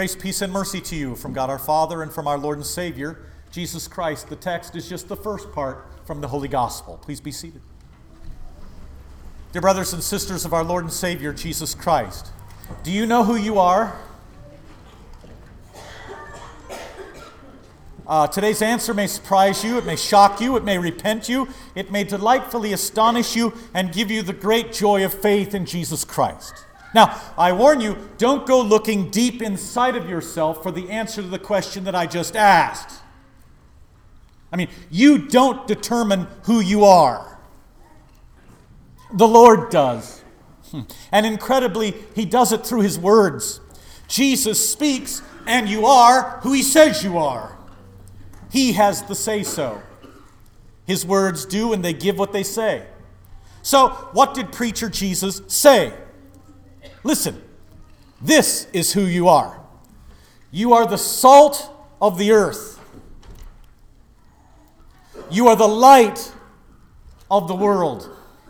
Grace, peace, and mercy to you from God our Father and from our Lord and Savior, Jesus Christ. The text is just the first part from the Holy Gospel. Please be seated. Dear brothers and sisters of our Lord and Savior, Jesus Christ, do you know who you are? Today's answer may surprise you, it may shock you, it may repent you, it may delightfully astonish you and give you the great joy of faith in Jesus Christ. Now, I warn you, don't go looking deep inside of yourself for the answer to the question that I just asked. I mean, you don't determine who you are. The Lord does. And incredibly, He does it through His words. Jesus speaks, and you are who He says you are. He has the say-so. His words do, and they give what they say. So, what did preacher Jesus say? Listen, this is who you are. You are the salt of the earth. You are the light of the world.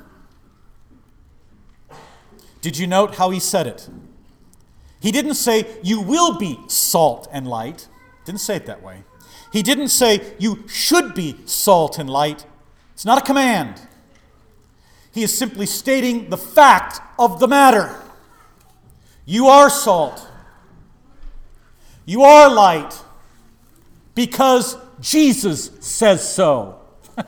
Did you note how he said it? He didn't say, you will be salt and light. Didn't say it that way. He didn't say, you should be salt and light. It's not a command. He is simply stating the fact of the matter. You are salt. You are light. Because Jesus says so.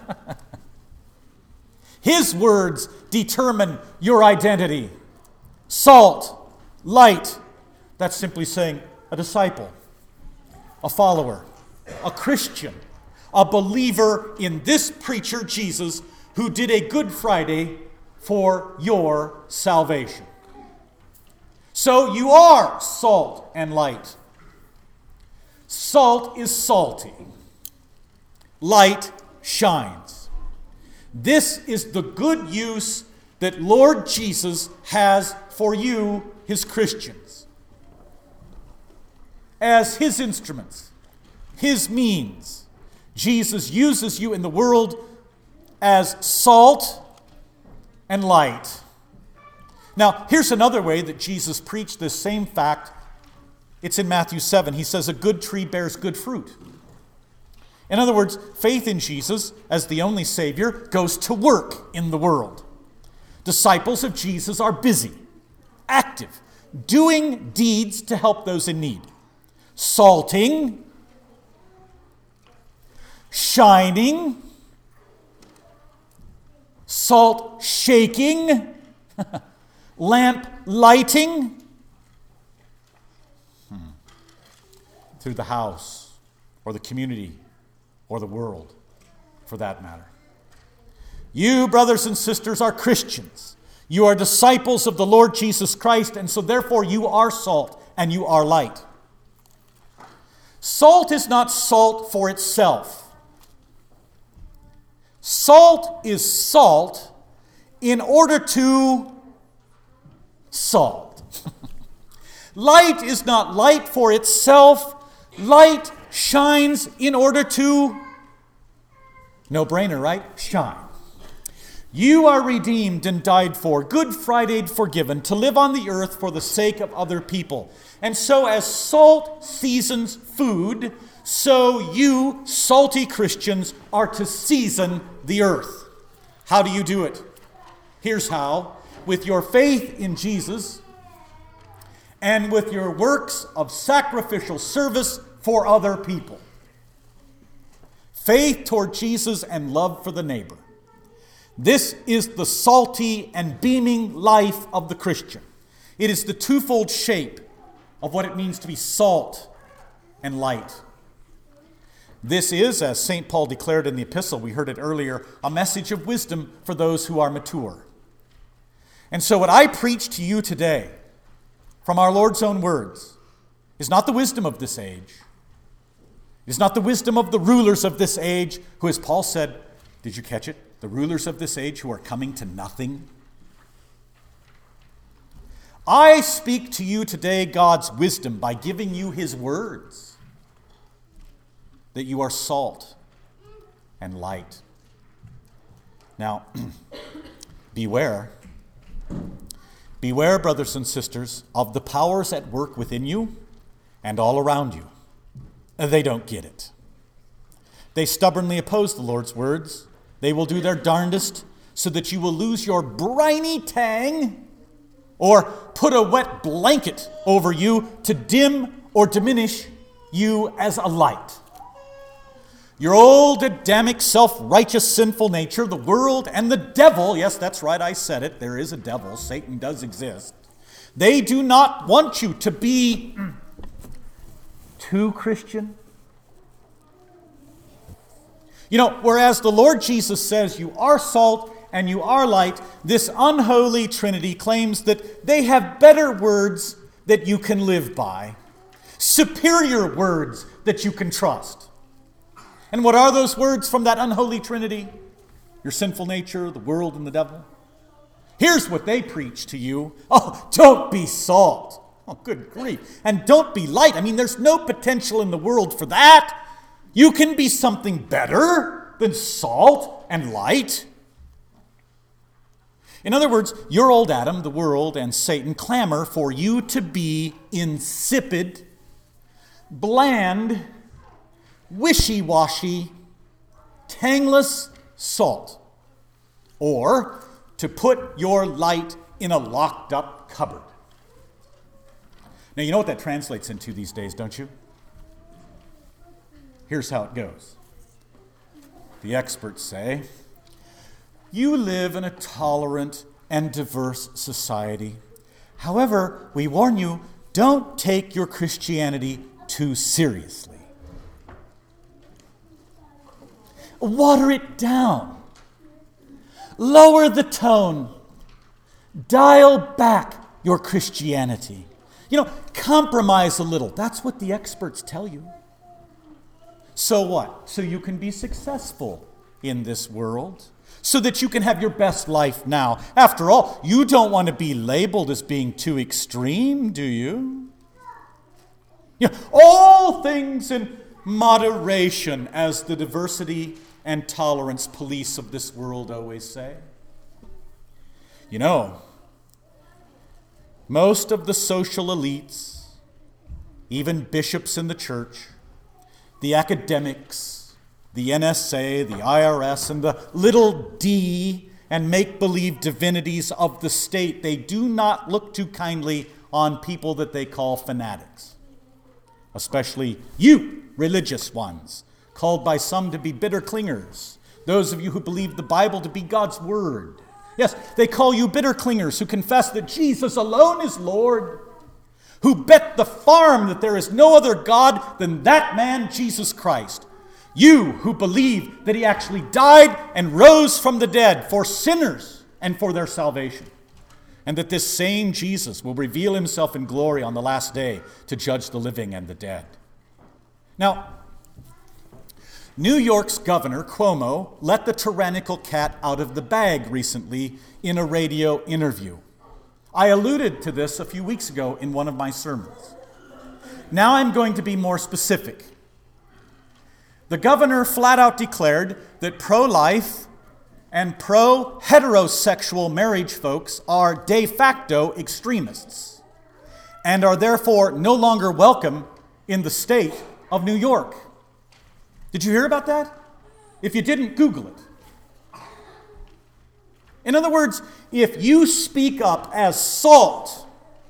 His words determine your identity. Salt, light. That's simply saying a disciple, a follower, a Christian, a believer in this preacher Jesus who did a Good Friday for your salvation. So you are salt and light. Salt is salty. Light shines. This is the good use that Lord Jesus has for you, His Christians. As His instruments, His means, Jesus uses you in the world as salt and light. Now, here's another way that Jesus preached this same fact. It's in Matthew 7. He says, a good tree bears good fruit. In other words, faith in Jesus as the only Savior goes to work in the world. Disciples of Jesus are busy, active, doing deeds to help those in need. Salting, shining, salt shaking, lamp lighting through the house or the community or the world, for that matter. You, brothers and sisters, are Christians. You are disciples of the Lord Jesus Christ, and so therefore you are salt and you are light. Salt is not salt for itself. Salt is salt in order to salt. Light is not light for itself. Light shines in order to, no brainer, right? Shine. You are redeemed and died for, Good Friday forgiven, to live on the earth for the sake of other people. And so as salt seasons food, so you, salty Christians, are to season the earth. How do you do it? Here's how. With your faith in Jesus and with your works of sacrificial service for other people. Faith toward Jesus and love for the neighbor. This is the salty and beaming life of the Christian. It is the twofold shape of what it means to be salt and light. This is, as St. Paul declared in the epistle, we heard it earlier, a message of wisdom for those who are mature. And so what I preach to you today, from our Lord's own words, is not the wisdom of this age. It is not the wisdom of the rulers of this age, who, as Paul said, did you catch it? The rulers of this age who are coming to nothing. I speak to you today God's wisdom by giving you His words, that you are salt and light. Now, beware. Beware, brothers and sisters, of the powers at work within you and all around you. They don't get it. They stubbornly oppose the Lord's words. They will do their darndest so that you will lose your briny tang or put a wet blanket over you to dim or diminish you as a light. Your old Adamic, self-righteous, sinful nature, the world, and the devil, yes, that's right, I said it, there is a devil, Satan does exist. They do not want you to be too Christian. You know, whereas the Lord Jesus says you are salt and you are light, this unholy Trinity claims that they have better words that you can live by, superior words that you can trust. And what are those words from that unholy Trinity? Your sinful nature, the world, and the devil. Here's what they preach to you. Oh, don't be salt. Oh, good grief. And don't be light. I mean, there's no potential in the world for that. You can be something better than salt and light. In other words, your old Adam, the world, and Satan clamor for you to be insipid, bland, wishy-washy, tangless salt, or to put your light in a locked-up cupboard. Now, you know what that translates into these days, don't you? Here's how it goes. The experts say, you live in a tolerant and diverse society. However, we warn you, don't take your Christianity too seriously. Water it down. Lower the tone. Dial back your Christianity. You know, compromise a little. That's what the experts tell you. So what? So you can be successful in this world. So that you can have your best life now. After all, you don't want to be labeled as being too extreme, do you? You know, all things in moderation, as the diversity and tolerance police of this world always say. You know, most of the social elites, even bishops in the church, the academics, the NSA, the IRS, and the little d and make-believe divinities of the state, they do not look too kindly on people that they call fanatics. Especially you, religious ones, called by some to be bitter clingers. Those of you who believe the Bible to be God's word. Yes, they call you bitter clingers who confess that Jesus alone is Lord, who bet the farm that there is no other God than that man, Jesus Christ. You who believe that he actually died and rose from the dead for sinners and for their salvation. And that this same Jesus will reveal himself in glory on the last day to judge the living and the dead. Now, New York's Governor Cuomo let the tyrannical cat out of the bag recently in a radio interview. I alluded to this a few weeks ago in one of my sermons. Now I'm going to be more specific. The governor flat out declared that pro-life and pro-heterosexual marriage folks are de facto extremists and are therefore no longer welcome in the state of New York. Did you hear about that? If you didn't, Google it. In other words, if you speak up as salt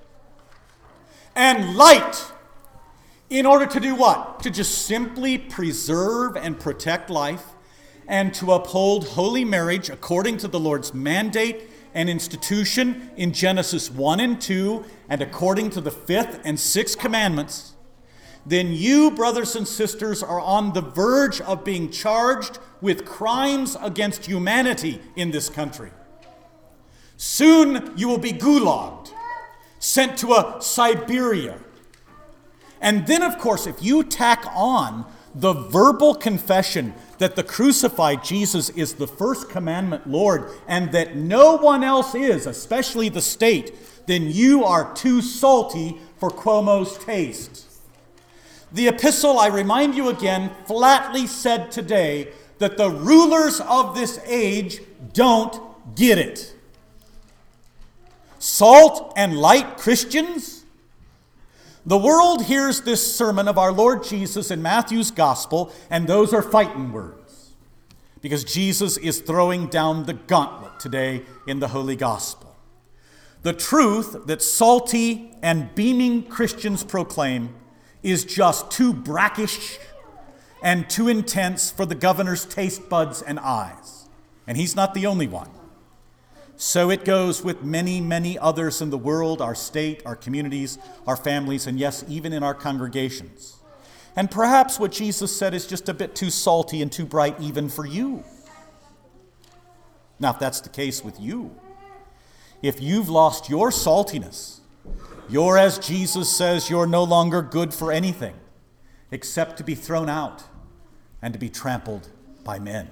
and light in order to do what? To just simply preserve and protect life and to uphold holy marriage according to the Lord's mandate and institution in Genesis 1 and 2 and according to the 5th and 6th commandments, then you, brothers and sisters, are on the verge of being charged with crimes against humanity in this country. Soon you will be gulagged, sent to a Siberia. And then, of course, if you tack on the verbal confession that the crucified Jesus is the first commandment Lord and that no one else is, especially the state, then you are too salty for Cuomo's taste. The epistle, I remind you again, flatly said today that the rulers of this age don't get it. Salt and light Christians The world hears this sermon of our Lord Jesus in Matthew's gospel, and those are fighting words, because Jesus is throwing down the gauntlet today in the Holy Gospel. The truth that salty and beaming Christians proclaim is just too brackish and too intense for the governor's taste buds and eyes. And he's not the only one. So it goes with many, many others in the world, our state, our communities, our families, and yes, even in our congregations. And perhaps what Jesus said is just a bit too salty and too bright even for you. Now, if that's the case with you, if you've lost your saltiness, you're, as Jesus says, you're no longer good for anything except to be thrown out and to be trampled by men.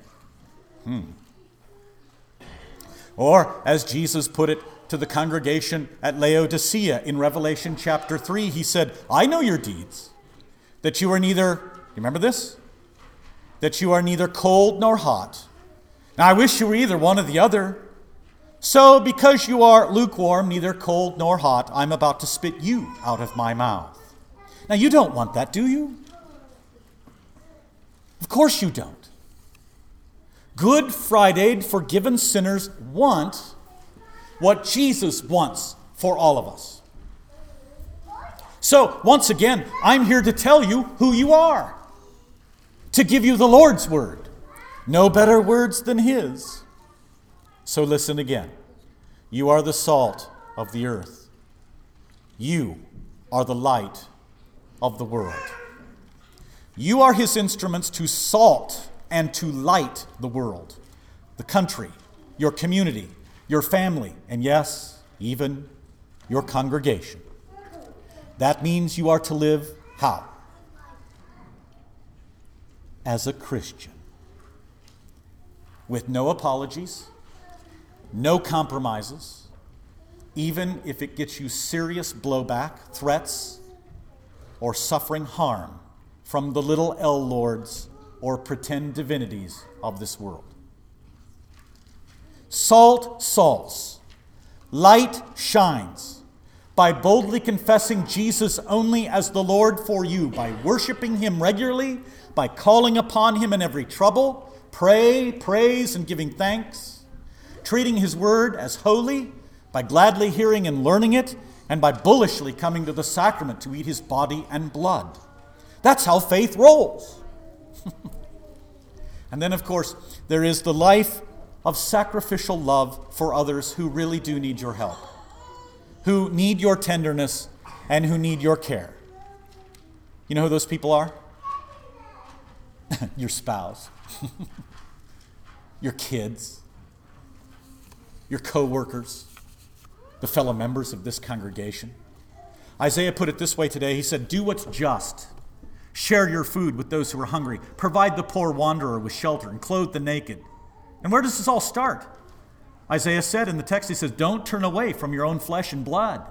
Or, as Jesus put it to the congregation at Laodicea in Revelation chapter 3, he said, I know your deeds, that you are neither, you remember this? That you are neither cold nor hot. Now, I wish you were either one or the other. So, because you are lukewarm, neither cold nor hot, I'm about to spit you out of my mouth. Now, you don't want that, do you? Of course you don't. Good Friday forgiven sinners want what Jesus wants for all of us. So, once again, I'm here to tell you who you are, to give you the Lord's word. No better words than his. So listen again. You are the salt of the earth. You are the light of the world. You are his instruments to salt and to light the world, the country, your community, your family, and yes, even your congregation. That means you are to live how? As a Christian. With no apologies, no compromises, even if it gets you serious blowback, threats, or suffering harm from the little L lords or pretend divinities of this world. Salt salts, light shines, by boldly confessing Jesus only as the Lord for you, by worshiping him regularly, by calling upon him in every trouble, pray, praise, and giving thanks, treating his word as holy, by gladly hearing and learning it, and by bullishly coming to the sacrament to eat his body and blood. That's how faith rolls. And then, of course, there is the life of sacrificial love for others who really do need your help, who need your tenderness, and who need your care. You know who those people are? Your spouse, your kids, your co-workers, the fellow members of this congregation. Isaiah put it this way today. He said, do what's just. Share your food with those who are hungry. Provide the poor wanderer with shelter and clothe the naked. And where does this all start? Isaiah said in the text, he says, don't turn away from your own flesh and blood.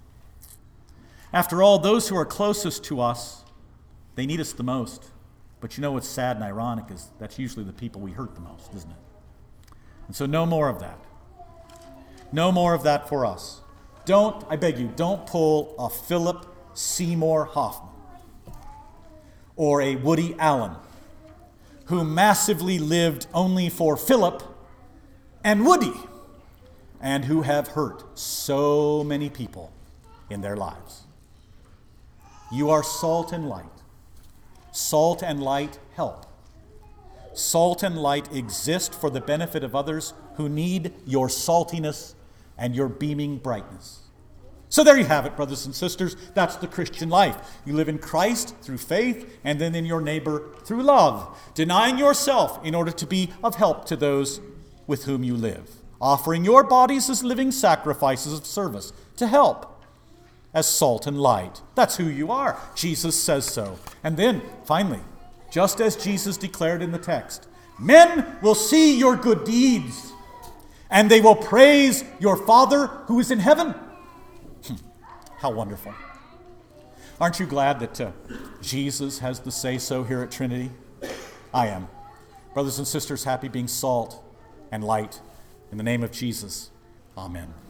After all, those who are closest to us, they need us the most. But you know what's sad and ironic is that's usually the people we hurt the most, isn't it? And so no more of that. No more of that for us. I beg you, don't pull a Philip Seymour Hoffman or a Woody Allen, who massively lived only for Philip and Woody, and who have hurt so many people in their lives. You are salt and light. Salt and light help. Salt and light exist for the benefit of others who need your saltiness and your beaming brightness. So there you have it, brothers and sisters. That's the Christian life. You live in Christ through faith, and then in your neighbor through love, denying yourself in order to be of help to those with whom you live, offering your bodies as living sacrifices of service to help as salt and light. That's who you are. Jesus says so. And then, finally, just as Jesus declared in the text, men will see your good deeds, and they will praise your Father who is in heaven. How wonderful. Aren't you glad that Jesus has the say-so here at Trinity? I am. Brothers and sisters, happy being salt and light. In the name of Jesus, amen.